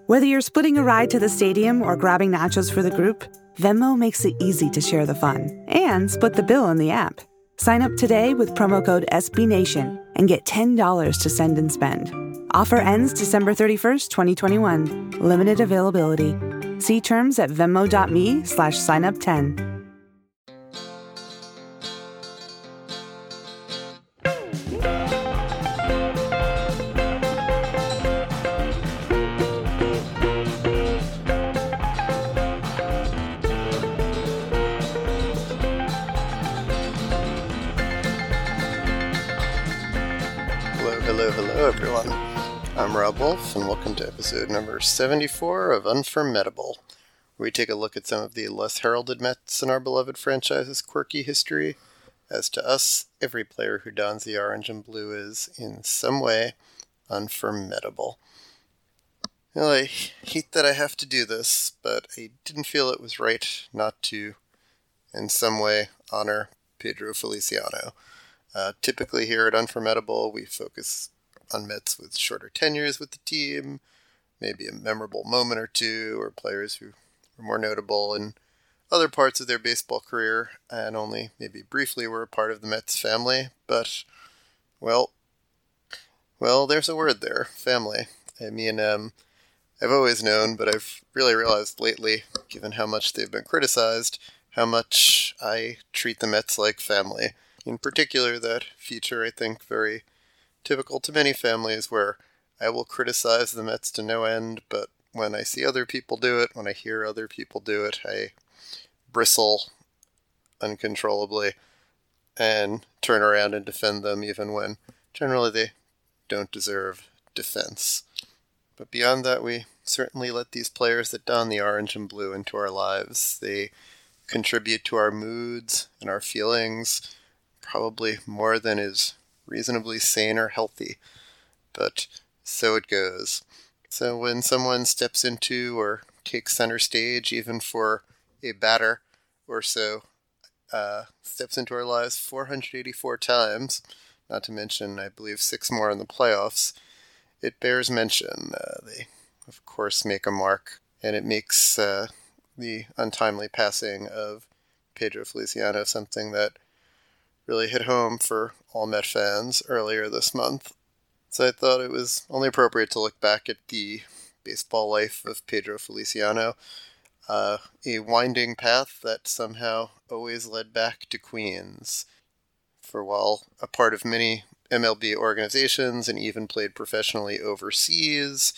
Whether you're splitting a ride to the stadium or grabbing nachos for the group, Venmo makes it easy to share the fun and split the bill in the app. Sign up today with promo code SBNation and get $10 to send and spend. Offer ends December 31st, 2021. Limited availability. See terms at venmo.me/signup10. Hello everyone. I'm Rob Wolf, and welcome to episode number 74 of Unformidable, where we take a look at some of the less heralded Mets in our beloved franchise's quirky history. As to us, every player who dons the orange and blue is, in some way, unformidable. Well, I hate that I have to do this, but I didn't feel it was right not to, in some way, honor Pedro Feliciano. Typically here at Unformidable, we focus on Mets with shorter tenures with the team, maybe a memorable moment or two, or players who were more notable in other parts of their baseball career, and only maybe briefly were a part of the Mets family. But, well, there's a word there, family. I mean, I've always known, but I've really realized lately, given how much they've been criticized, how much I treat the Mets like family. In particular, that feature, I think, very typical to many families, where I will criticize the Mets to no end, but when I see other people do it, when I hear other people do it, I bristle uncontrollably and turn around and defend them, even when generally they don't deserve defense. But beyond that, we certainly let these players that don the orange and blue into our lives. They contribute to our moods and our feelings, probably more than is reasonably sane or healthy, but so it goes. So when someone steps into or takes center stage, even for a batter or so, steps into our lives 484 times, not to mention, I believe, 6 more in the playoffs, it bears mention. They, of course, make a mark, and it makes the untimely passing of Pedro Feliciano something that really hit home for all Met fans earlier this month. So I thought it was only appropriate to look back at the baseball life of Pedro Feliciano, a winding path that somehow always led back to Queens. For while a part of many MLB organizations and even played professionally overseas,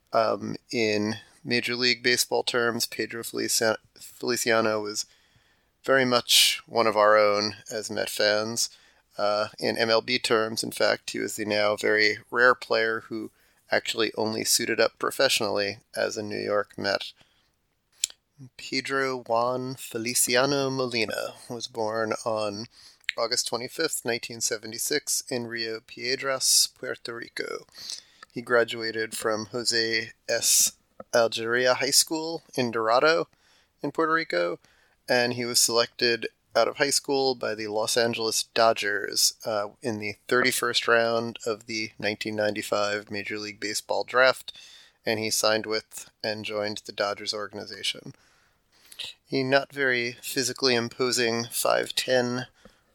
in Major League Baseball terms, Pedro Feliciano was very much one of our own as Met fans. In MLB terms, in fact, he was the now very rare player who actually only suited up professionally as a New York Met. Pedro Juan Feliciano Molina was born on August 25th, 1976 in Rio Piedras, Puerto Rico. He graduated from Jose S. Algeria High School in Dorado in Puerto Rico, and he was selected out of high school by the Los Angeles Dodgers in the 31st round of the 1995 Major League Baseball draft, and he signed with and joined the Dodgers organization. He not very physically imposing 5'10",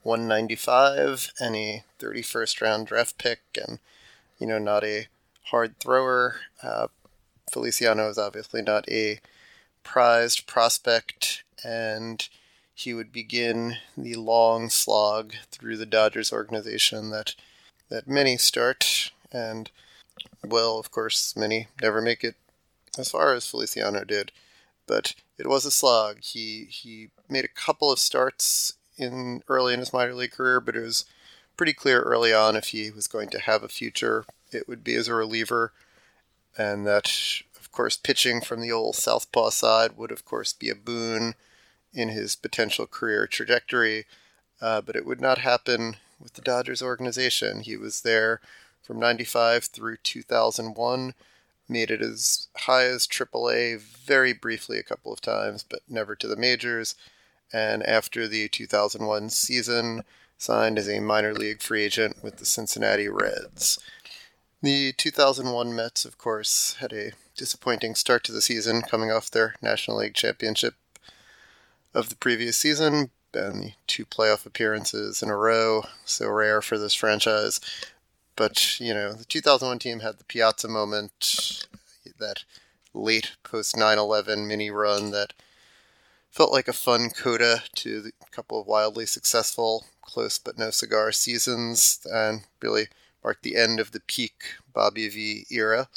195, and a 31st round draft pick, and, not a hard thrower. Feliciano is obviously not a prized prospect, and he would begin the long slog through the Dodgers organization that many start, and, well, of course, many never make it as far as Feliciano did, but it was a slog. He made a couple of starts early in his minor league career, but it was pretty clear early on if he was going to have a future, it would be as a reliever, and that, of course, pitching from the old southpaw side would, of course, be a boon in his potential career trajectory, but it would not happen with the Dodgers organization. He was there from 95 through 2001, made it as high as AAA very briefly a couple of times, but never to the majors, and after the 2001 season, signed as a minor league free agent with the Cincinnati Reds. The 2001 Mets, of course, had a disappointing start to the season, coming off their National League championship of the previous season, and the 2 playoff appearances in a row, so rare for this franchise. But, the 2001 team had the Piazza moment, that late post 9/11 mini run that felt like a fun coda to the couple of wildly successful, close but no cigar seasons, and really marked the end of the peak Bobby V era.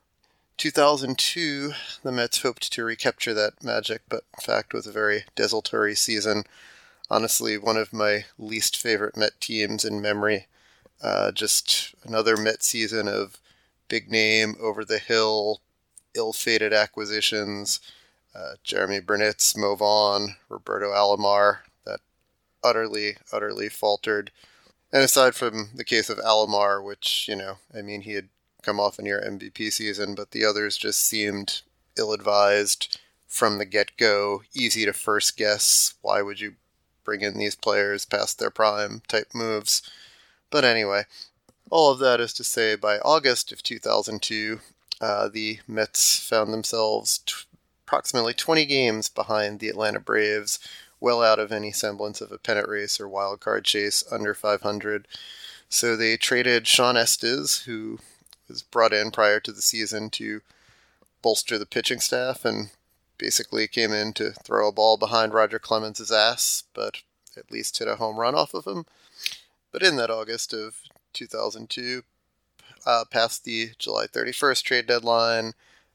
2002, the Mets hoped to recapture that magic, but in fact was a very desultory season. Honestly, one of my least favorite Met teams in memory. Just another Met season of big name, over-the-hill, ill-fated acquisitions. Jeremy Burnitz, Mo Vaughn, Roberto Alomar, that utterly faltered. And aside from the case of Alomar, which, he had come off a near MVP season, but the others just seemed ill-advised from the get-go, easy to first guess. Why would you bring in these players past their prime type moves? But anyway, all of that is to say, by August of 2002, the Mets found themselves approximately 20 games behind the Atlanta Braves, well out of any semblance of a pennant race or wild card chase, under 500. So they traded Sean Estes, who was brought in prior to the season to bolster the pitching staff and basically came in to throw a ball behind Roger Clemens' ass, but at least hit a home run off of him. But in that August of 2002, past the July 31st trade deadline,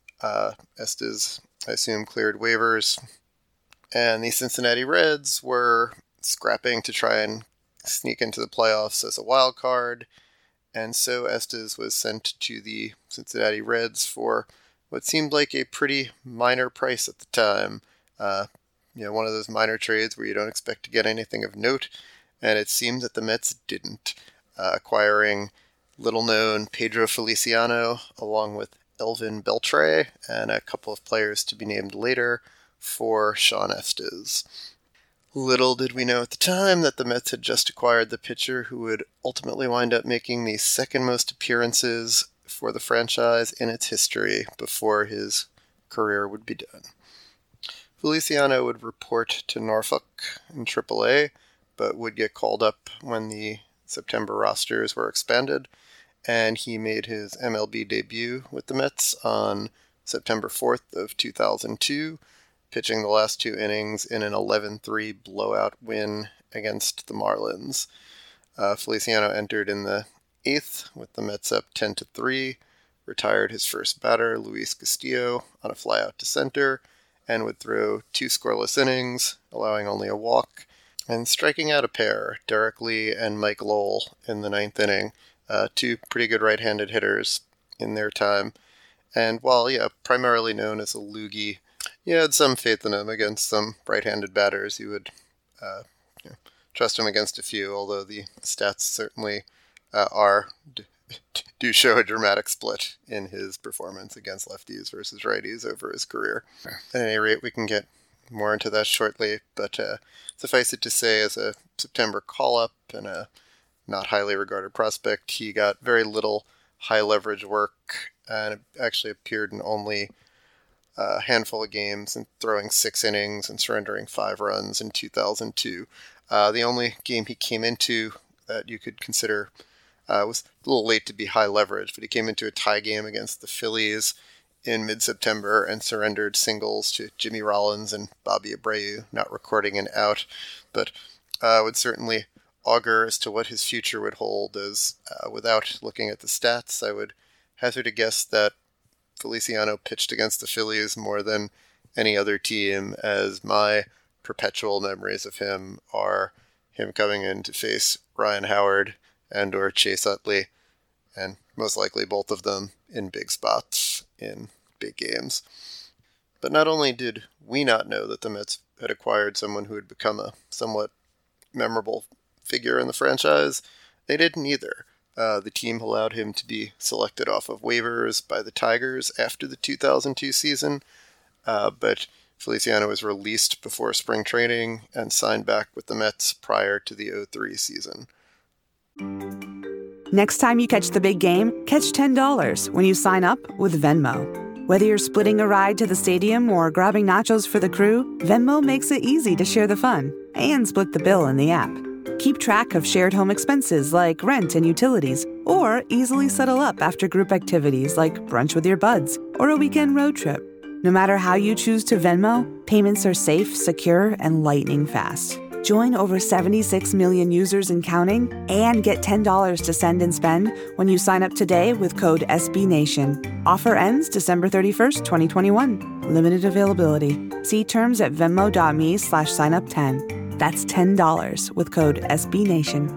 Estes, I assume, cleared waivers, and the Cincinnati Reds were scrapping to try and sneak into the playoffs as a wild card, and so Estes was sent to the Cincinnati Reds for what seemed like a pretty minor price at the time. One of those minor trades where you don't expect to get anything of note, and it seemed that the Mets didn't, acquiring little-known Pedro Feliciano along with Elvin Beltre and a couple of players to be named later for Sean Estes. Little did we know at the time that the Mets had just acquired the pitcher who would ultimately wind up making the second most appearances for the franchise in its history before his career would be done. Feliciano would report to Norfolk in AAA, but would get called up when the September rosters were expanded, and he made his MLB debut with the Mets on September 4th of 2002, pitching the last 2 innings in an 11-3 blowout win against the Marlins. Feliciano entered in the 8th with the Mets up 10-3, retired his first batter, Luis Castillo, on a flyout to center, and would throw 2 scoreless innings, allowing only a walk, and striking out a pair, Derek Lee and Mike Lowell, in the 9th inning. 2 pretty good right-handed hitters in their time. And while, primarily known as a loogie, you had some faith in him against some right-handed batters. You would trust him against a few, although the stats certainly do show a dramatic split in his performance against lefties versus righties over his career. At any rate, we can get more into that shortly, but suffice it to say, as a September call-up and a not highly regarded prospect, he got very little high-leverage work and actually appeared in only a handful of games and throwing 6 innings and surrendering 5 runs in 2002. The only game he came into that you could consider was a little late to be high leverage, but he came into a tie game against the Phillies in mid-September and surrendered singles to Jimmy Rollins and Bobby Abreu, not recording an out, but would certainly augur as to what his future would hold, as without looking at the stats, I would hazard a guess that Feliciano pitched against the Phillies more than any other team, as my perpetual memories of him are him coming in to face Ryan Howard and or Chase Utley, and most likely both of them in big spots in big games. But not only did we not know that the Mets had acquired someone who had become a somewhat memorable figure in the franchise, they didn't either. The team allowed him to be selected off of waivers by the Tigers after the 2002 season, but Feliciano was released before spring training and signed back with the Mets prior to the 2003 season. Next time you catch the big game, catch $10 when you sign up with Venmo. Whether you're splitting a ride to the stadium or grabbing nachos for the crew, Venmo makes it easy to share the fun and split the bill in the app. Keep track of shared home expenses like rent and utilities, or easily settle up after group activities like brunch with your buds or a weekend road trip. No matter how you choose to Venmo, payments are safe, secure, and lightning fast. Join over 76 million users and counting, and get $10 to send and spend when you sign up today with code SBNation. Offer ends December 31st, 2021. Limited availability. See terms at venmo.me/signup10. That's $10 with code SBNation.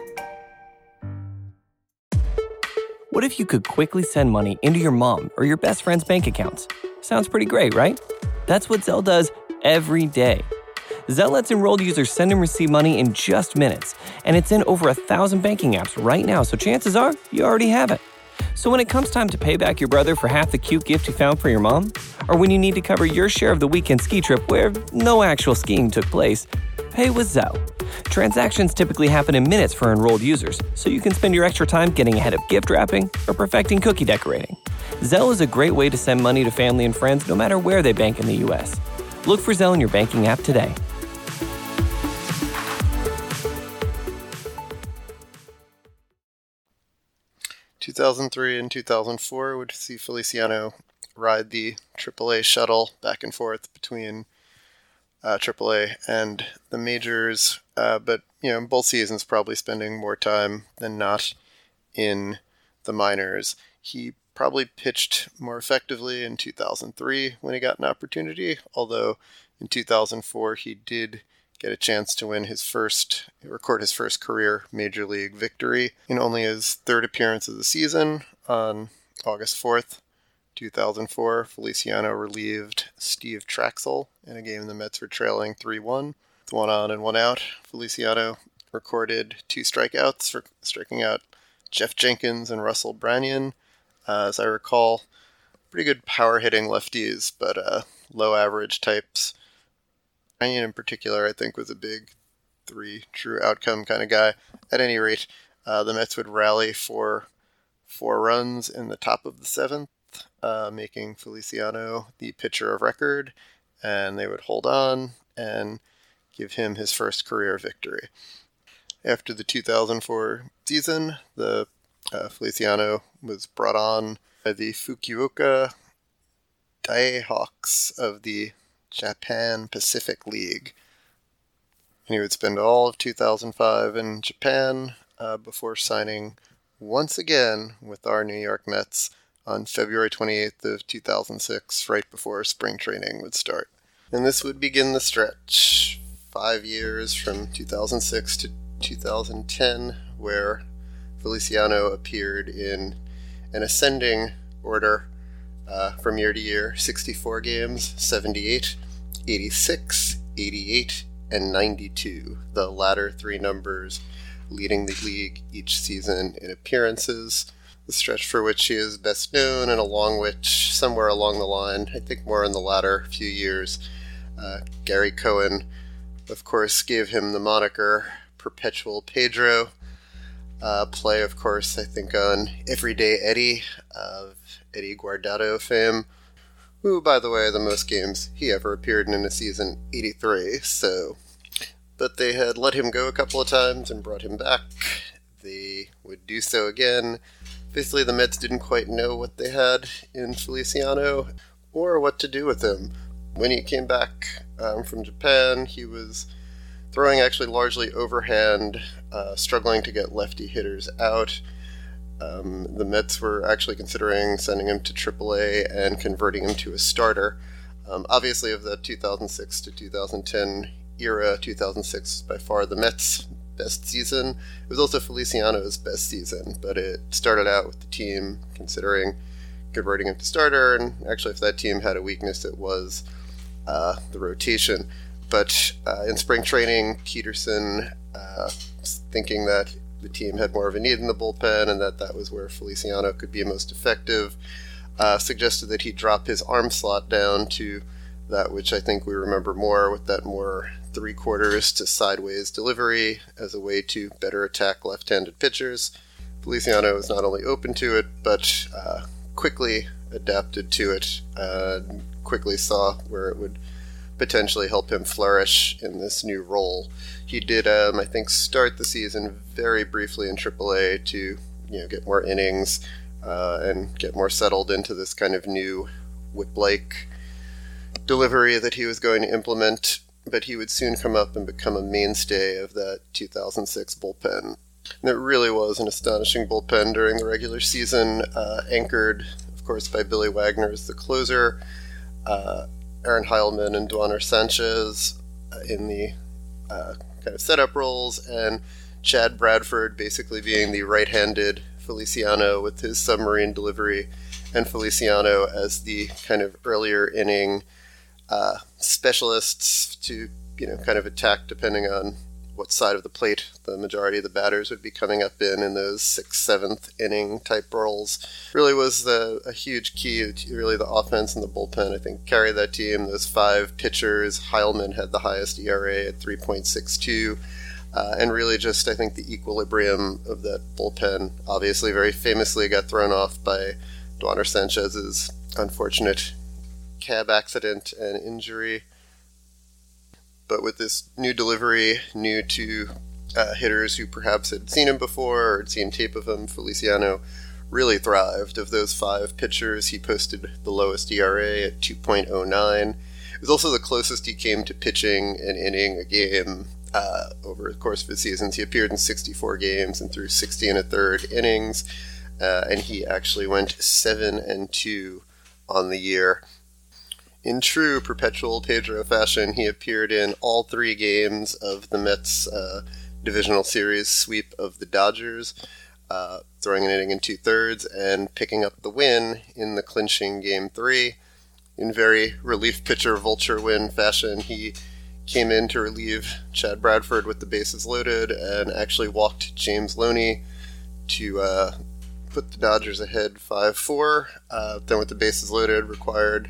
What if you could quickly send money into your mom or your best friend's bank accounts? Sounds pretty great, right? That's what Zelle does every day. Zelle lets enrolled users send and receive money in just minutes, and it's in over 1,000 banking apps right now, so chances are you already have it. So when it comes time to pay back your brother for half the cute gift you found for your mom, or when you need to cover your share of the weekend ski trip where no actual skiing took place, pay with Zelle. Transactions typically happen in minutes for enrolled users, so you can spend your extra time getting ahead of gift wrapping or perfecting cookie decorating. Zelle is a great way to send money to family and friends no matter where they bank in the U.S. Look for Zelle in your banking app today. 2003 and 2004 would see Feliciano ride the AAA shuttle back and forth between AAA and the majors, but both seasons probably spending more time than not in the minors. He probably pitched more effectively in 2003 when he got an opportunity, although in 2004 he did get a chance to record his first career major league victory in only his third appearance of the season. On August 4th, 2004, Feliciano relieved Steve Traxel in a game the Mets were trailing 3-1. With one on and one out, Feliciano recorded 2 strikeouts for striking out Jeff Jenkins and Russell Branyan. As I recall, pretty good power-hitting lefties, but low average types. Branyan in particular, I think, was a big 3 true outcome kind of guy. At any rate, the Mets would rally for 4 runs in the top of the 7th, making Feliciano the pitcher of record, and they would hold on and give him his first career victory. After the 2004 season, the Feliciano was brought on by the Fukuoka Daihawks of the Japan Pacific League. And he would spend all of 2005 in Japan before signing once again with our New York Mets on February 28th of 2006, right before spring training would start. And this would begin the stretch, 5 years from 2006 to 2010, where Feliciano appeared in an ascending order from year to year: 64 games, 78, 86, 88, and 92, the latter 3 numbers leading the league each season in appearances, the stretch for which he is best known, and along which, somewhere along the line, I think more in the latter few years, Gary Cohen, of course, gave him the moniker Perpetual Pedro. Play, of course, I think on Everyday Eddie of Eddie Guardado fame, who, by the way, the most games he ever appeared in a season, 83, so... But they had let him go a couple of times and brought him back. They would do so again. Basically, the Mets didn't quite know what they had in Feliciano or what to do with him. When he came back from Japan, he was throwing actually largely overhand, struggling to get lefty hitters out. The Mets were actually considering sending him to AAA and converting him to a starter. Obviously, of the 2006 to 2010 era, 2006 was by far the Mets' best season. It was also Feliciano's best season, but it started out with the team considering converting him to starter, and actually if that team had a weakness, it was the rotation. But in spring training, Peterson, thinking that the team had more of a need in the bullpen and that was where Feliciano could be most effective, suggested that he drop his arm slot down to that which I think we remember more, with that more 3/4 to sideways delivery as a way to better attack left-handed pitchers. Feliciano was not only open to it, but quickly adapted to it, quickly saw where it would potentially help him flourish in this new role. He did, I think, start the season very briefly in AAA to, get more innings and get more settled into this kind of new whip-like delivery that he was going to implement, but he would soon come up and become a mainstay of that 2006 bullpen. And it really was an astonishing bullpen during the regular season, anchored, of course, by Billy Wagner as the closer, Aaron Heilman and Duaner Sanchez in the kind of setup roles, and Chad Bradford basically being the right-handed Feliciano with his submarine delivery, and Feliciano as the kind of earlier inning specialists to, kind of attack depending on what side of the plate the majority of the batters would be coming up in those 6th, 7th inning type roles. Really was a huge key to really the offense and the bullpen. I think carried that team. Those 5 pitchers, Heilman had the highest ERA at 3.62, and really just, I think, the equilibrium of that bullpen obviously very famously got thrown off by Duaner Sanchez's unfortunate cab accident and injury. But with this new delivery, new to hitters who perhaps had seen him before or had seen tape of him, Feliciano really thrived. Of those 5 pitchers, he posted the lowest ERA at 2.09. It was also the closest he came to pitching an inning a game over the course of his seasons. He appeared in 64 games and threw 60 1/3 innings, and he actually went 7-2 on the year. In true perpetual Pedro fashion, he appeared in all 3 games of the Mets' divisional series sweep of the Dodgers, throwing an inning in 2/3 and picking up the win in the clinching Game 3. In very relief pitcher vulture win fashion, he came in to relieve Chad Bradford with the bases loaded and actually walked James Loney to put the Dodgers ahead 5-4. Then with the bases loaded, retired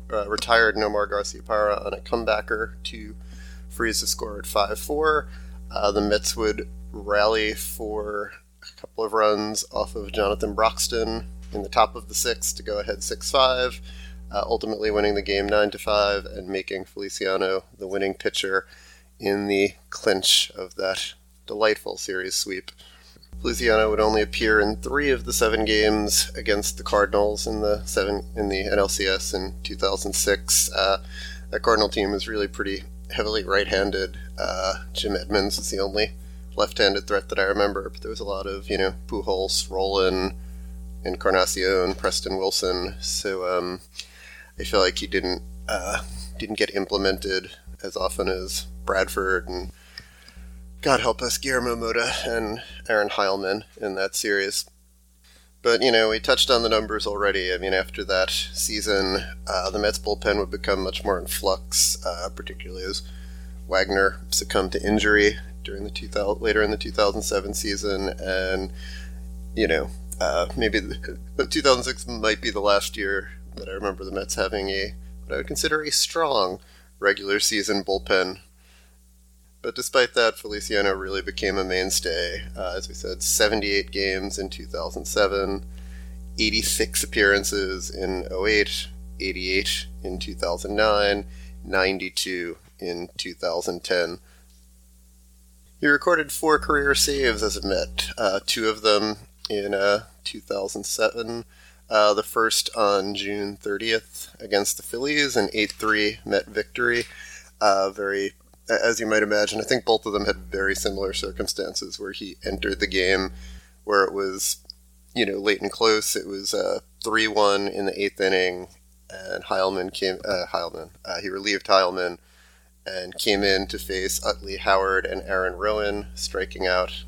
Nomar Garciaparra on a comebacker to freeze the score at 5-4. The Mets would rally for a couple of runs off of Jonathan Broxton in the top of the 6th to go ahead 6-5, ultimately winning the game 9-5 and making Feliciano the winning pitcher in the clinch of that delightful series sweep. Feliciano would only appear in 3 of the 7 games against the Cardinals in the NLCS in 2006. That Cardinal team was really pretty heavily right-handed. Jim Edmonds was the only left-handed threat that I remember, but there was a lot of, Pujols, Rolen, Encarnacion, Preston Wilson. So I feel like he didn't get implemented as often as Bradford and, God help us, Guillermo Mota and Aaron Heilman in that series. But, we touched on the numbers already. I mean, after that season, the Mets bullpen would become much more in flux, particularly as Wagner succumbed to injury later in the 2007 season. And, maybe the 2006 might be the last year that I remember the Mets having what I would consider a strong regular season bullpen. But despite that, Feliciano really became a mainstay. As we said, 78 games in 2007, 86 appearances in 08, 88 in 2009, 92 in 2010. He recorded 4 career saves as a Met, 2 of them in 2007. The first on June 30th against the Phillies, an 8-3 Met victory. As you might imagine, I think both of them had very similar circumstances where he entered the game where it was, late and close. It was 3-1 in the 8th inning, and he relieved Heilman and came in to face Utley Howard and Aaron Rowan, striking out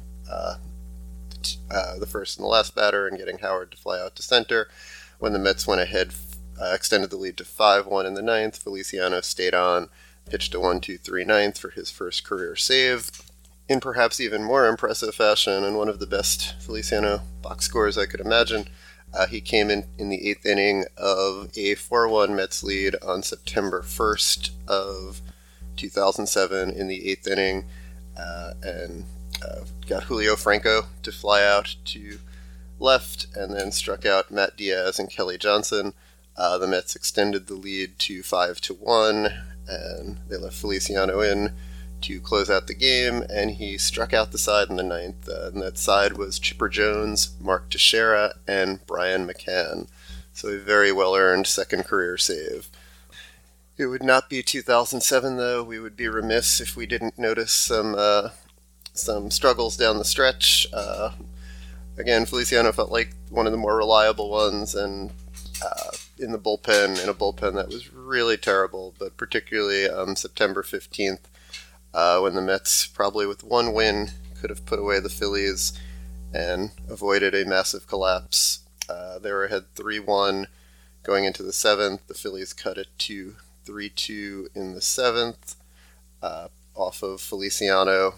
the first and the last batter and getting Howard to fly out to center. When the Mets went ahead, extended the lead to 5-1 in the 9th, Feliciano stayed on, pitched a 1-2-3 ninth for his first career save. In perhaps even more impressive fashion, and one of the best Feliciano box scores I could imagine, he came in the 8th inning of a 4-1 Mets lead on September 1st of 2007 in the 8th inning, and got Julio Franco to fly out to left, and then struck out Matt Diaz and Kelly Johnson. The Mets extended the lead to 5-1, and they left Feliciano in to close out the game, and he struck out the side in the ninth. And that side was Chipper Jones, Mark Teixeira, and Brian McCann. So a very well-earned second career save. It would not be 2007, though. We would be remiss if we didn't notice some struggles down the stretch. Again, Feliciano felt like one of the more reliable ones, and in a bullpen that was really terrible, but particularly September 15th, when the Mets, probably with one win, could have put away the Phillies and avoided a massive collapse. They were ahead 3-1 going into the seventh. The Phillies cut it to 3-2 in the seventh, off of Feliciano.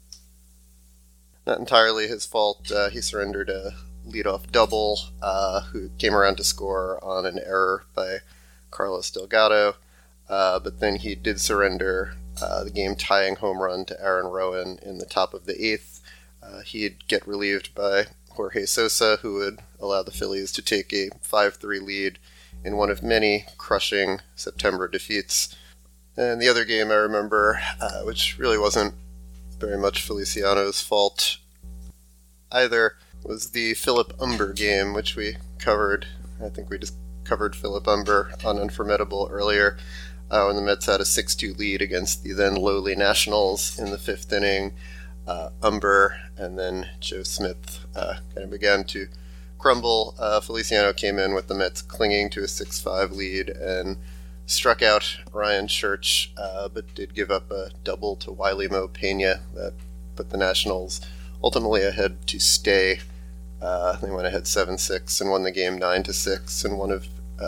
Not entirely his fault. He surrendered a leadoff double, who came around to score on an error by Carlos Delgado. But then he did surrender the game-tying home run to Aaron Rowan in the top of the eighth. He'd get relieved by Jorge Sosa, who would allow the Phillies to take a 5-3 lead in one of many crushing September defeats. And the other game I remember, which really wasn't very much Feliciano's fault either, was the Philip Humber game, which we covered. I think we just covered Philip Humber on Unformidable earlier, when the Mets had a 6-2 lead against the then lowly Nationals in the fifth inning. Humber and then Joe Smith kind of began to crumble. Feliciano came in with the Mets clinging to a 6-5 lead and struck out Ryan Church, but did give up a double to Wiley Mo Pena that put the Nationals ultimately ahead to stay. They went ahead 7-6 and won the game 9-6, and one of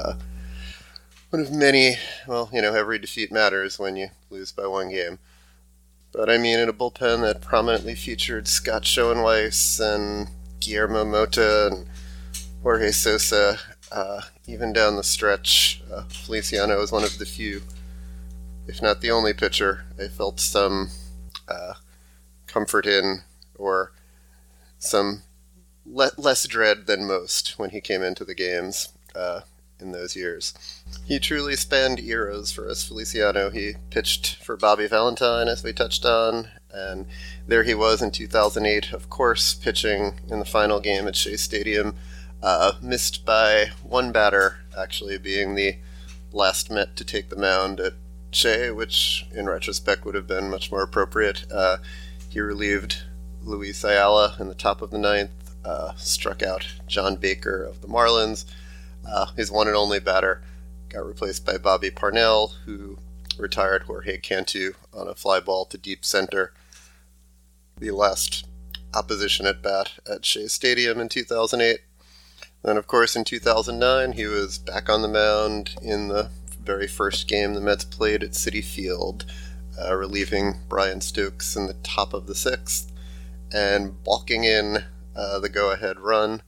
many, every defeat matters when you lose by one game. But I mean, in a bullpen that prominently featured Scott Schoenweiss and Guillermo Mota and Jorge Sosa, even down the stretch, Feliciano was one of the few, if not the only pitcher, I felt some comfort in, or some less dread than most when he came into the games in those years. He truly spanned eras for us, Feliciano. He pitched for Bobby Valentine, as we touched on, and there he was in 2008, of course, pitching in the final game at Shea Stadium, missed by one batter, actually being the last Met to take the mound at Shea, which in retrospect would have been much more appropriate. He relieved Luis Ayala in the top of the ninth, struck out John Baker of the Marlins. His one and only batter got replaced by Bobby Parnell, who retired Jorge Cantu on a fly ball to deep center. The last opposition at bat at Shea Stadium in 2008. Then, of course, in 2009, he was back on the mound in the very first game the Mets played at Citi Field, relieving Brian Stokes in the top of the sixth, and balking in the go-ahead run,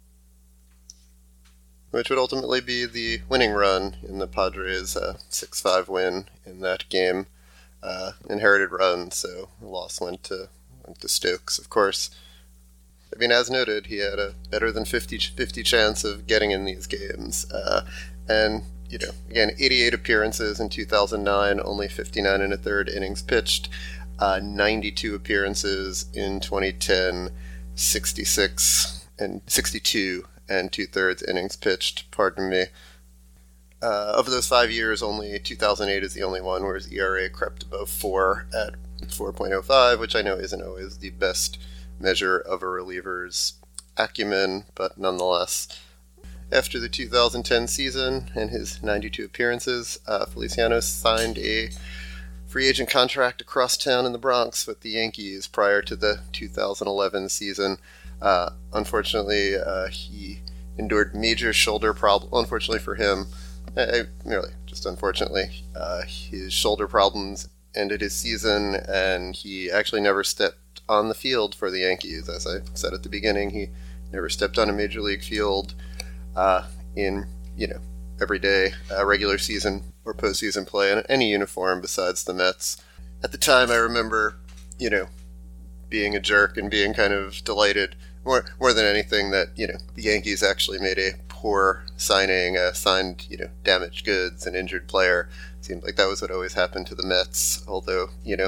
which would ultimately be the winning run in the Padres' 6-5 win in that game. Inherited run, so the loss went to Stokes, of course. I mean, as noted, he had a better than 50-50 chance of getting in these games. And, again, 88 appearances in 2009, only 59 and a third innings pitched. 92 appearances in 2010, 66 and 62 and 2/3 innings pitched, pardon me. Of those 5 years, only 2008 is the only one where his ERA crept above 4 at 4.05, which I know isn't always the best measure of a reliever's acumen, but nonetheless. After the 2010 season and his 92 appearances, Feliciano signed a free agent contract across town in the Bronx with the Yankees prior to the 2011 season. Unfortunately, he endured major shoulder problems. Unfortunately for him, just unfortunately, his shoulder problems ended his season, and he actually never stepped on the field for the Yankees. As I said at the beginning, he never stepped on a major league field in everyday regular season or postseason play in any uniform besides the Mets. At the time, I remember being a jerk and being kind of delighted more than anything that, the Yankees actually made a poor signing, signed, damaged goods, an injured player. Seemed like that was what always happened to the Mets, although,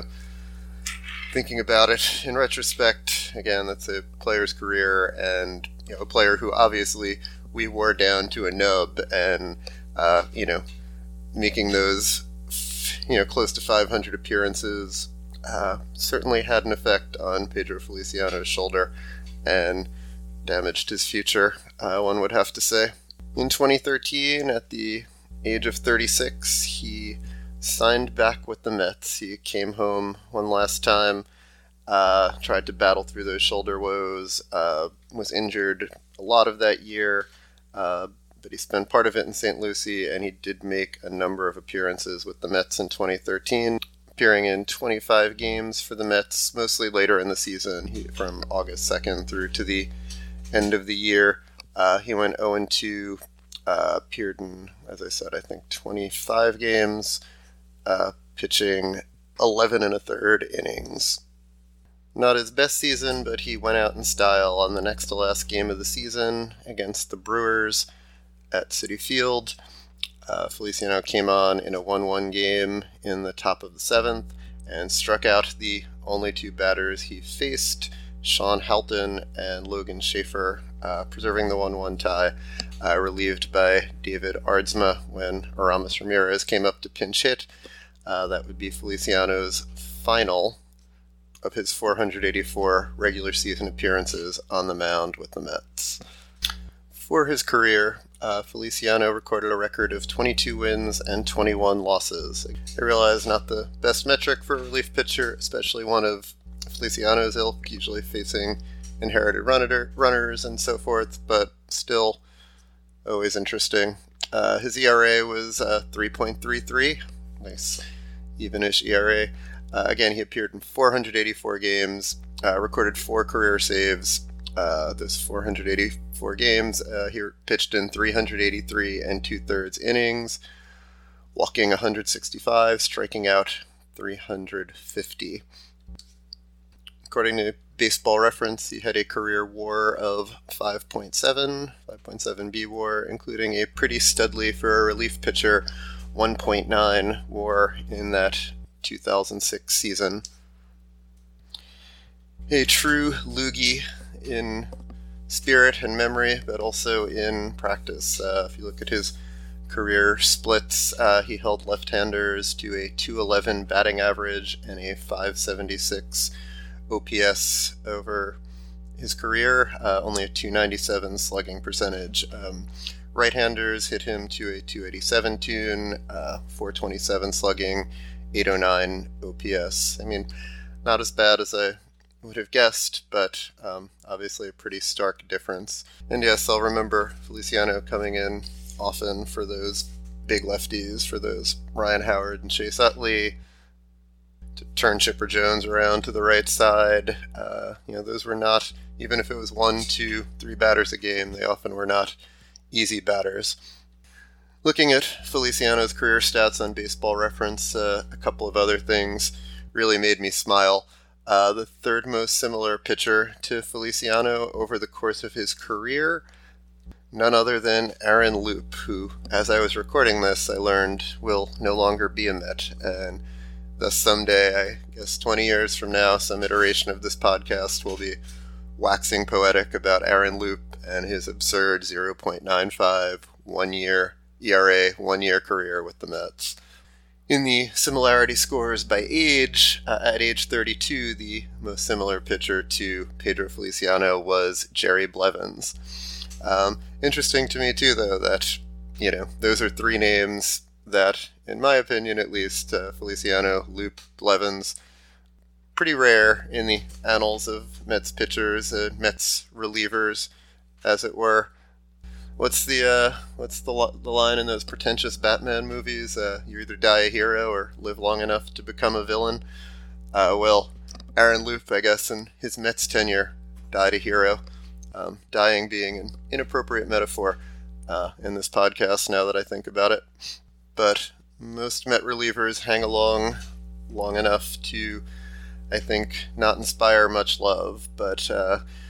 thinking about it in retrospect, again, that's a player's career, and, a player who obviously we wore down to a nub, and, making those, close to 500 appearances certainly had an effect on Pedro Feliciano's shoulder and damaged his future, one would have to say. In 2013, at the age of 36, he signed back with the Mets. He came home one last time, tried to battle through those shoulder woes, was injured a lot of that year, but he spent part of it in St. Lucie, and he did make a number of appearances with the Mets in 2013, appearing in 25 games for the Mets, mostly later in the season, from August 2nd through to the end of the year. He went 0-2, appeared in, as I said, I think 25 games, pitching 11 1/3 innings. Not his best season, but he went out in style on the next to last game of the season against the Brewers at Citi Field. Feliciano came on in a 1-1 game in the top of the 7th and struck out the only two batters he faced, Sean Halton and Logan Schaefer, preserving the 1-1 tie, relieved by David Aardsma when Aramis Ramirez came up to pinch hit. That would be Feliciano's final of his 484 regular season appearances on the mound with the Mets. For his career, Feliciano recorded a record of 22 wins and 21 losses. I realize not the best metric for a relief pitcher, especially one of Feliciano's ilk, usually facing inherited runners and so forth, but still always interesting. His ERA was 3.33, nice evenish ERA. Again, he appeared in 484 games, recorded 4 career saves. Those 484 games, he pitched in 383 2/3 innings, walking 165, striking out 350. According to Baseball Reference, he had a career WAR of 5.7 B WAR, including a pretty studly for a relief pitcher 1.9 WAR in that 2006 season. A true loogie in spirit and memory, but also in practice. If you look at his career splits, he held left-handers to a .211 batting average and a .576 OPS over his career, only a .297 slugging percentage. Right-handers hit him to a .287 tune, .427 slugging, .809 OPS. I mean, not as bad as I would have guessed, but obviously a pretty stark difference. And yes, I'll remember Feliciano coming in often for those big lefties, for those Ryan Howard and Chase Utley, to turn Chipper Jones around to the right side. Those were not, even if it was 1, 2, 3 batters a game, they often were not easy batters. Looking at Feliciano's career stats on Baseball Reference, a couple of other things really made me smile. The third most similar pitcher to Feliciano over the course of his career, none other than Aaron Loup, who, as I was recording this, I learned will no longer be a Met, and thus someday, I guess 20 years from now, some iteration of this podcast will be waxing poetic about Aaron Loup and his absurd 0.95 one-year ERA, one-year career with the Mets. In the similarity scores by age, at age 32, the most similar pitcher to Pedro Feliciano was Jerry Blevins. Interesting to me, too, though, that, those are 3 names that, in my opinion at least, Feliciano, Loup, Blevins, pretty rare in the annals of Mets pitchers, Mets relievers, as it were. What's the line in those pretentious Batman movies? You either die a hero or live long enough to become a villain. Well, Aaron Loup, I guess, in his Mets tenure, died a hero. Dying being an inappropriate metaphor in this podcast, now that I think about it. But most Met relievers hang along long enough to, I think, not inspire much love. But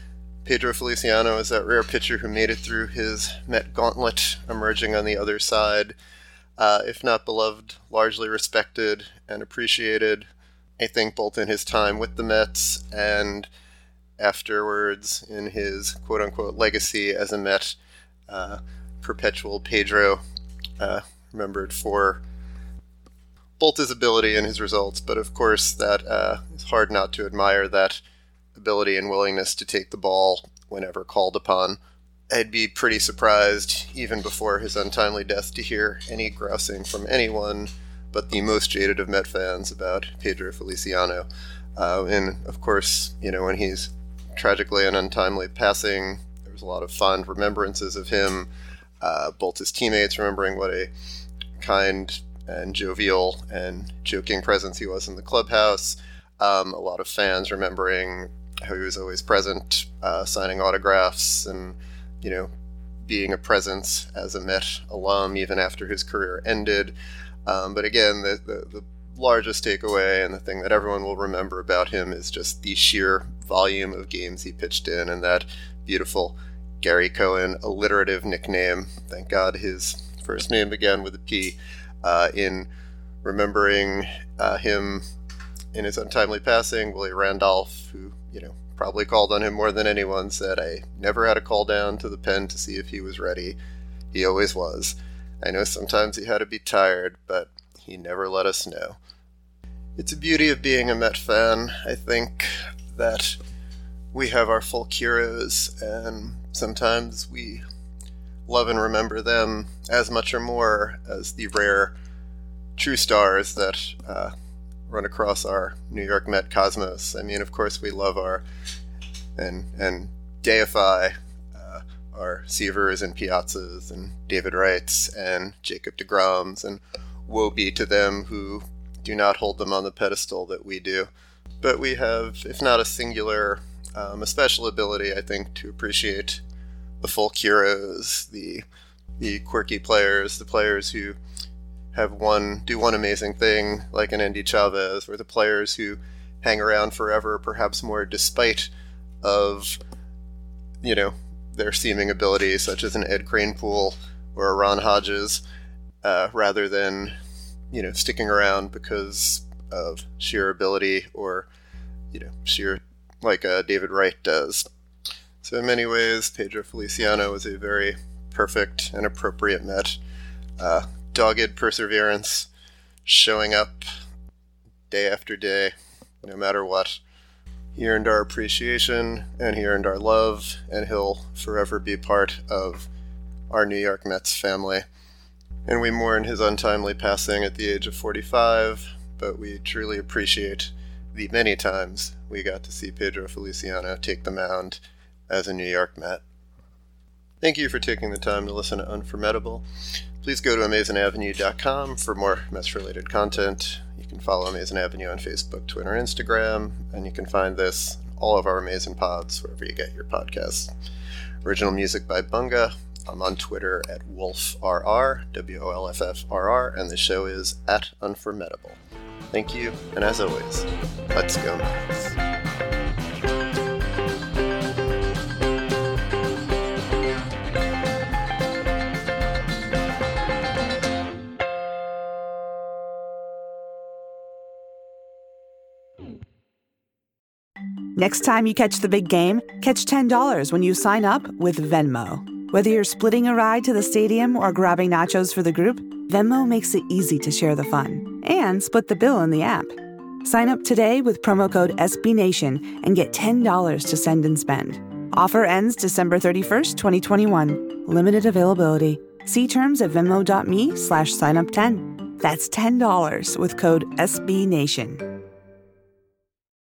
Pedro Feliciano is that rare pitcher who made it through his Met gauntlet, emerging on the other side. If not beloved, largely respected and appreciated, I think, both in his time with the Mets and afterwards in his quote-unquote legacy as a Met. Perpetual Pedro, remembered for both his ability and his results, but of course that it's hard not to admire that ability and willingness to take the ball whenever called upon. I'd be pretty surprised, even before his untimely death, to hear any grousing from anyone but the most jaded of Met fans about Pedro Feliciano. And of course, when he's tragically and untimely passing, there was a lot of fond remembrances of him, both his teammates remembering what a kind and jovial and joking presence he was in the clubhouse, a lot of fans remembering how he was always present, signing autographs and, being a presence as a Met alum even after his career ended. But again, the largest takeaway and the thing that everyone will remember about him is just the sheer volume of games he pitched in, and that beautiful Gary Cohen alliterative nickname. Thank God his first name began with a P. In remembering him in his untimely passing, Willie Randolph, who, probably called on him more than anyone, said, "I never had a call down to the pen to see if he was ready. He always was. I know sometimes he had to be tired, but he never let us know." It's a beauty of being a Met fan, I think, that we have our folk heroes, and sometimes we love and remember them as much or more as the rare true stars that run across our New York Met cosmos. I mean, of course, we love and deify our Seavers and Piazzas and David Wrights and Jacob deGroms, and woe be to them who do not hold them on the pedestal that we do. But we have, if not a singular, a special ability, I think, to appreciate the folk heroes, the quirky players, the players who do one amazing thing, like an Endy Chavez, or the players who hang around forever, perhaps more despite of, their seeming abilities, such as an Ed Kranepool or a Ron Hodges, rather than, sticking around because of sheer ability or, sheer, like David Wright does. So in many ways, Pedro Feliciano was a very perfect and appropriate Met. Dogged perseverance, showing up day after day, no matter what. He earned our appreciation, and he earned our love, and he'll forever be part of our New York Mets family. And we mourn his untimely passing at the age of 45, but we truly appreciate the many times we got to see Pedro Feliciano take the mound as a New York Met. Thank you for taking the time to listen to Unformidable. Please go to AmazingAvenue.com for more Mets-related content. You can follow Amazing Avenue on Facebook, Twitter, Instagram, and you can find this, all of our amazing pods, wherever you get your podcasts. Original music by Bunga. I'm on Twitter at WolfRR, WOLFFRR, and the show is at Unformidable. Thank you, and as always, let's go Mets. Next time you catch the big game, catch $10 when you sign up with Venmo. Whether you're splitting a ride to the stadium or grabbing nachos for the group, Venmo makes it easy to share the fun and split the bill in the app. Sign up today with promo code SBNation and get $10 to send and spend. Offer ends December 31st, 2021. Limited availability. See terms at venmo.me/signup10. That's $10 with code SBNation.